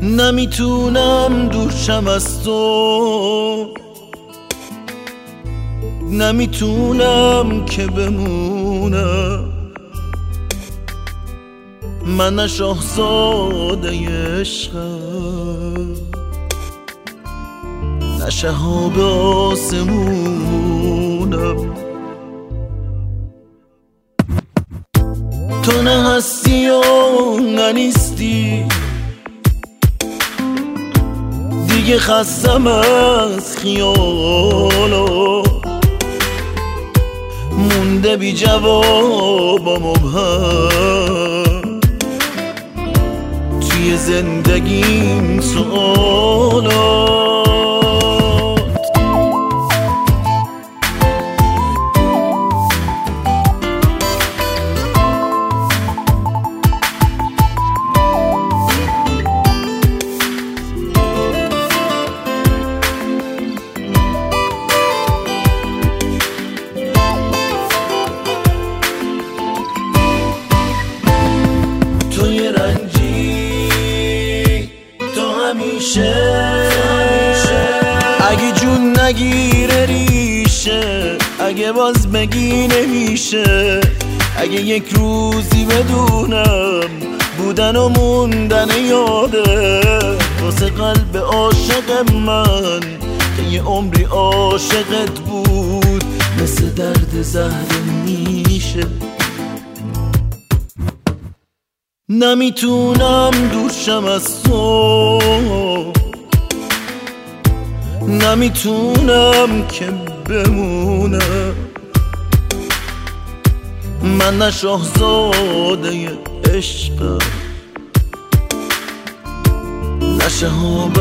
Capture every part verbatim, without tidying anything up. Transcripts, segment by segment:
نمیتونم دور شم از تو، نمیتونم که بمونم. من نه شاهزاده عشقم، نه شهاب آسمونم. تو نه هستی و نه نیستی، دیگه خستم از خیالا، مونده بی جواب و مبهم توی زندگیم سوالات. اگه جون نگیره ریشه، اگه باز بگی نمیشه، اگه یک روزی بدونم بودن و موندن یاده واسه قلب عاشق من که یه عمری عاشقت بود، مثل درد زهر میشه. نمیتونم دور شم از تو، نمیتونم که بمونم. من نه شاهزاده عشقم، نه شهاب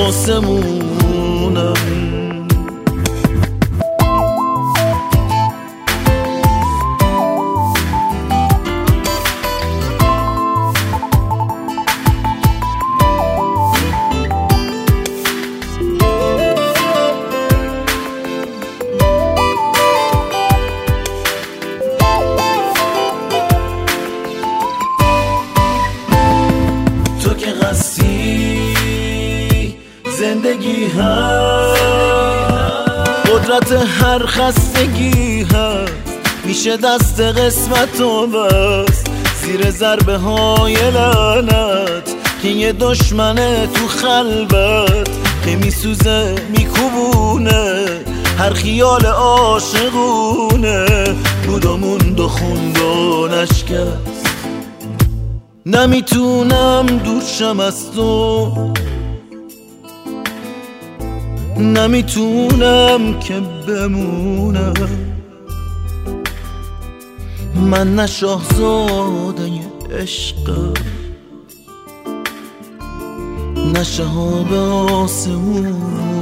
آسمونم. زندگی هست، قدرت هر خستگی هست، میشه دست قسمت و بست زیر ضربه های لعنت که یه دشمنه تو خلوت که میسوزه میکوبونه هر خیال عاشقونه. بود و موند و خوند و نشکست. نمیتونم دور شم از تو، نمیتونم که بمونم. من نه شاهزاده عشقم، نه شهاب آسمون.